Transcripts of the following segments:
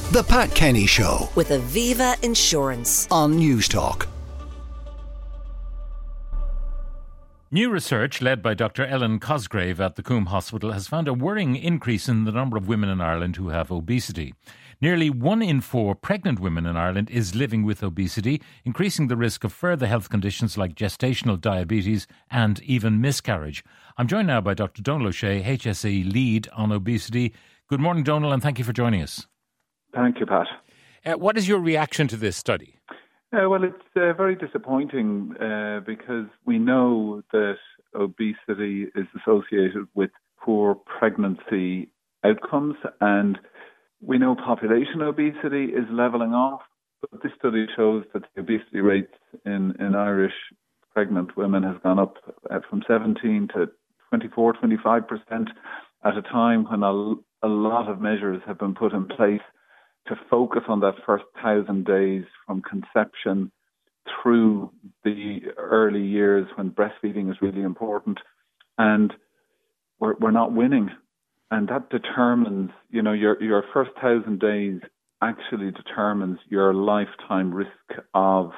The Pat Kenny Show with Aviva Insurance on Newstalk. New research led by Dr. Ellen Cosgrave at the Coombe Hospital has found a worrying increase in the number of women in Ireland who have obesity. Nearly 1 in 4 pregnant women in Ireland is living with obesity, increasing the risk of further health conditions like gestational diabetes and even miscarriage. I'm joined now by Dr. Donal O'Shea, HSE lead on obesity. Good morning, Donal, and thank you for joining us. Thank you, Pat. What is your reaction to this study? Well, it's very disappointing because we know that obesity is associated with poor pregnancy outcomes, and we know population obesity is levelling off. But this study shows that the obesity rates in Irish pregnant women has gone up from 17 to 24, 25% at a time when a lot of measures have been put in place to focus on that first 1,000 days from conception through the early years when breastfeeding is really important. And we're not winning. And that determines, your first 1,000 days actually determines your lifetime risk of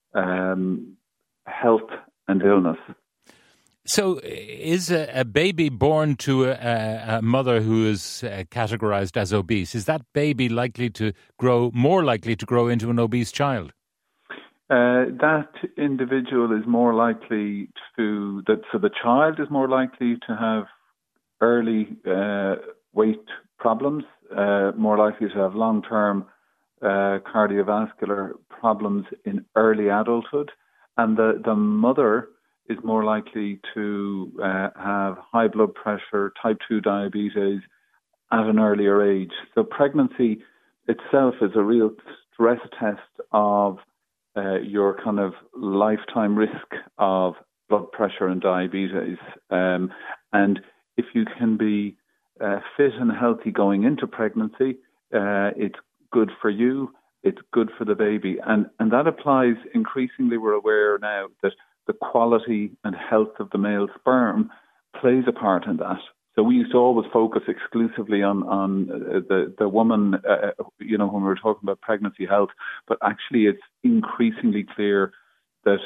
health and illness. So is a baby born to a mother who is categorised as obese, is that baby more likely to grow into an obese child? That individual is more likely so the child is more likely to have early weight problems, more likely to have long-term cardiovascular problems in early adulthood, and the mother is more likely to have high blood pressure, type 2 diabetes at an earlier age. So pregnancy itself is a real stress test of your kind of lifetime risk of blood pressure and diabetes. And if you can be fit and healthy going into pregnancy, it's good for you, it's good for the baby. And that applies increasingly. We're aware now that the quality and health of the male sperm plays a part in that. So we used to always focus exclusively on the woman, when we were talking about pregnancy health. But actually, it's increasingly clear that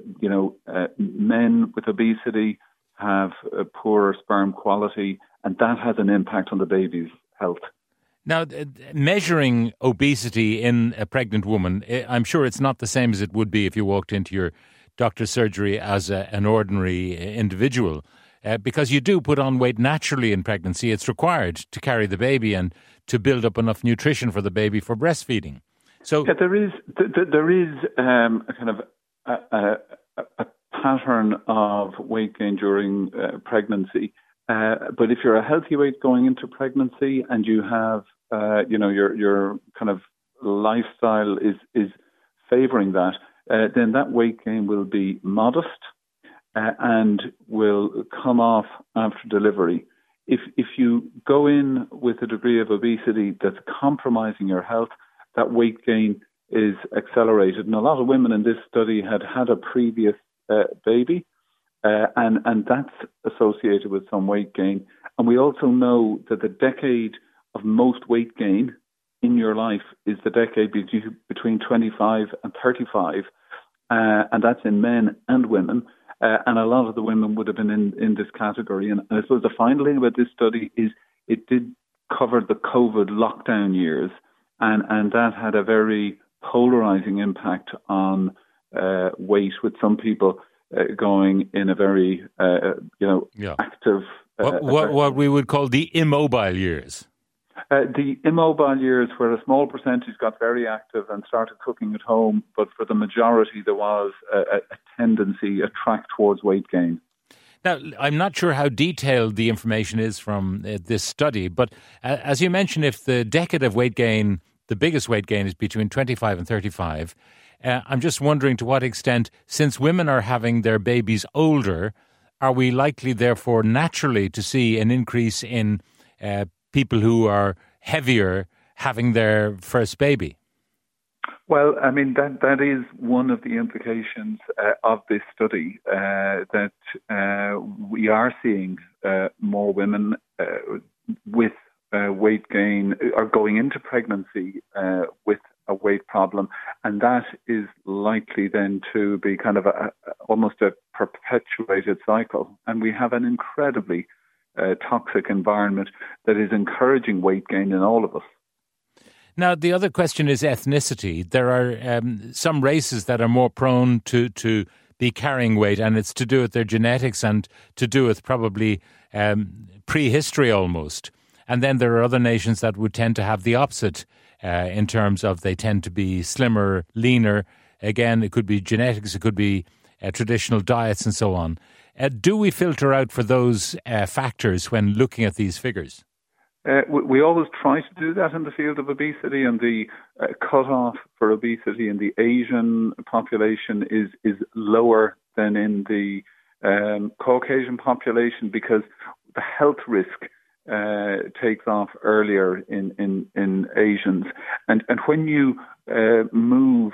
men with obesity have poorer sperm quality, and that has an impact on the baby's health. Now, measuring obesity in a pregnant woman, I'm sure it's not the same as it would be if you walked into your doctor's surgery as an ordinary individual, because you do put on weight naturally in pregnancy. It's required to carry the baby and to build up enough nutrition for the baby for breastfeeding. So there is a kind of a pattern of weight gain during pregnancy. But if you're a healthy weight going into pregnancy and you have, your kind of lifestyle is favouring that, then that weight gain will be modest and will come off after delivery. If you go in with a degree of obesity that's compromising your health, that weight gain is accelerated. And a lot of women in this study had a previous baby, and that's associated with some weight gain. And we also know that the decade of most weight gain in your life is the decade between 25 and 35, and that's in men and women. And a lot of the women would have been in this category. And I suppose the final thing about this study is it did cover the COVID lockdown years, and that had a very polarizing impact on weight, with some people going in a very, active... what we would call the immobile years. The immobile years, where a small percentage got very active and started cooking at home, but for the majority there was a tendency, a track towards weight gain. Now, I'm not sure how detailed the information is from this study, but as you mentioned, if the decade of weight gain, the biggest weight gain is between 25 and 35, I'm just wondering to what extent, since women are having their babies older, are we likely therefore naturally to see an increase in people who are heavier having their first baby? Well, I mean, that is one of the implications of this study, that we are seeing more women with weight gain or going into pregnancy with a weight problem, and that is likely then to be kind of almost a perpetuated cycle. And we have an incredibly toxic environment that is encouraging weight gain in all of us. Now, the other question is ethnicity. There are some races that are more prone to be carrying weight, and it's to do with their genetics and to do with probably prehistory almost. And then there are other nations that would tend to have the opposite in terms of they tend to be slimmer, leaner. Again, it could be genetics, it could be traditional diets and so on. Do we filter out for those factors when looking at these figures? We always try to do that in the field of obesity, and the cutoff for obesity in the Asian population is lower than in the Caucasian population, because the health risk takes off earlier in Asians. And when you move,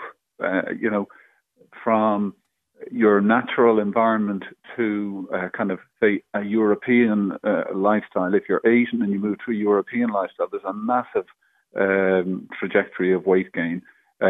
from your natural environment to kind of, say, a European lifestyle, if you're Asian and you move to a European lifestyle, there's a massive trajectory of weight gain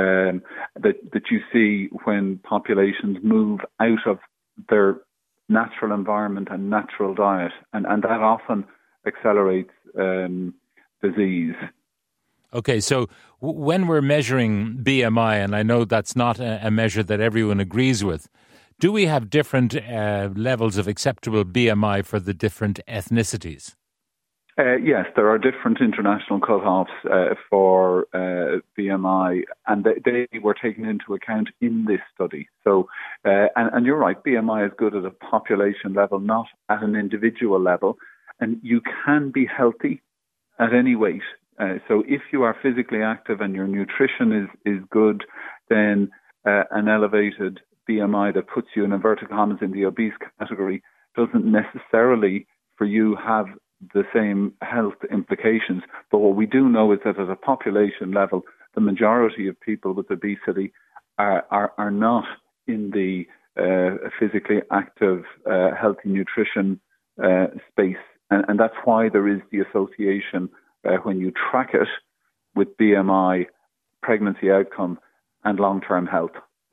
that you see when populations move out of their natural environment and natural diet, and that often accelerates disease. Okay, so when we're measuring BMI, and I know that's not a measure that everyone agrees with, do we have different levels of acceptable BMI for the different ethnicities? Yes, there are different international cutoffs for BMI, and they were taken into account in this study. So, and you're right, BMI is good at a population level, not at an individual level, and you can be healthy at any weight. So if you are physically active and your nutrition is good, then an elevated BMI that puts you in inverted commas in the obese category doesn't necessarily for you have the same health implications. But what we do know is that at a population level, the majority of people with obesity are not in the physically active, healthy nutrition space. And that's why there is the association when you track it with BMI, pregnancy outcome, and long-term health.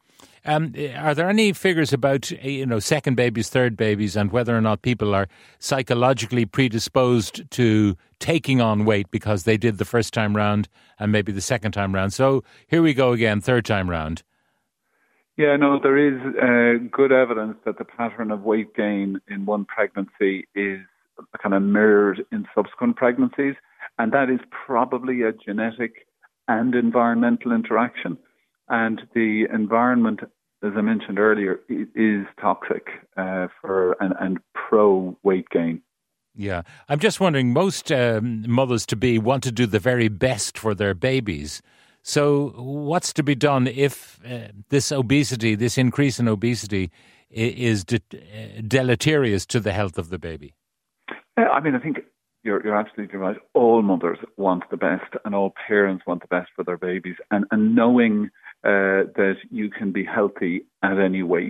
Are there any figures about second babies, third babies, and whether or not people are psychologically predisposed to taking on weight because they did the first time round and maybe the second time round? So here we go again, third time round. Yeah, no, there is good evidence that the pattern of weight gain in one pregnancy is kind of mirrored in subsequent pregnancies, and that is probably a genetic and environmental interaction. And the environment, as I mentioned earlier, is toxic for and pro weight gain. Yeah, I'm just wondering, most mothers-to-be want to do the very best for their babies. So what's to be done if this obesity, this increase in obesity, is deleterious to the health of the baby? I mean, I think you're absolutely right. All mothers want the best, and all parents want the best for their babies. And knowing that you can be healthy at any weight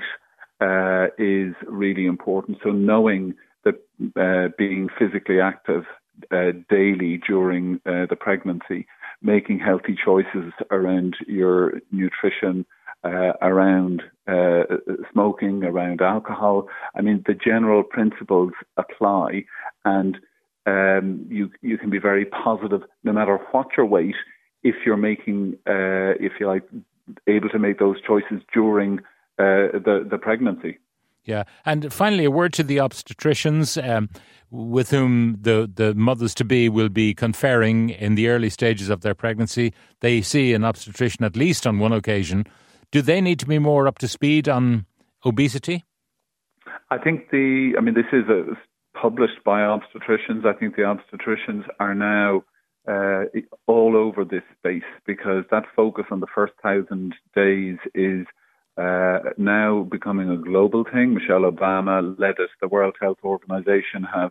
is really important. So knowing that being physically active daily during the pregnancy, making healthy choices around your nutrition, around smoking, around alcohol. I mean, the general principles apply, and you can be very positive no matter what your weight if you're making, if you like, able to make those choices during the pregnancy. Yeah, and finally, a word to the obstetricians with whom the mothers-to-be will be conferring in the early stages of their pregnancy. They see an obstetrician at least on one occasion. Do they need to be more up to speed on obesity? I think this is published by obstetricians. I think the obstetricians are now all over this space, because that focus on the first 1,000 days is now becoming a global thing. Michelle Obama led it. The World Health Organization have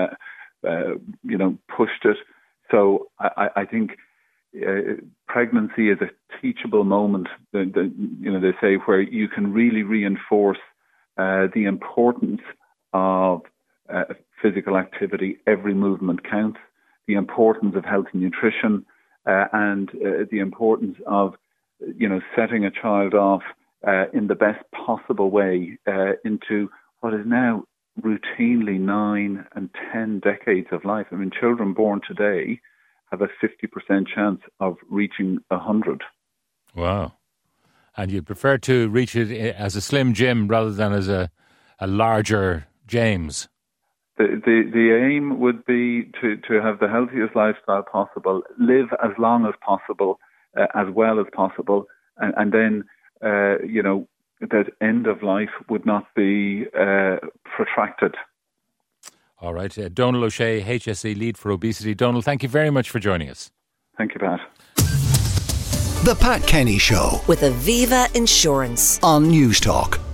pushed it. So I think pregnancy is a teachable moment. They say, where you can really reinforce the importance of physical activity. Every movement counts. the importance of healthy nutrition and the importance of, setting a child off in the best possible way into what is now routinely 9 and 10 decades of life. I mean, children born today have a 50% chance of reaching 100. Wow. And you'd prefer to reach it as a slim Jim rather than as a larger James? The aim would be to have the healthiest lifestyle possible, live as long as possible, as well as possible, and then, that end of life would not be protracted. All right. Donal O'Shea, HSE Lead for Obesity. Donal, thank you very much for joining us. Thank you, Pat. The Pat Kenny Show with Aviva Insurance on News Talk.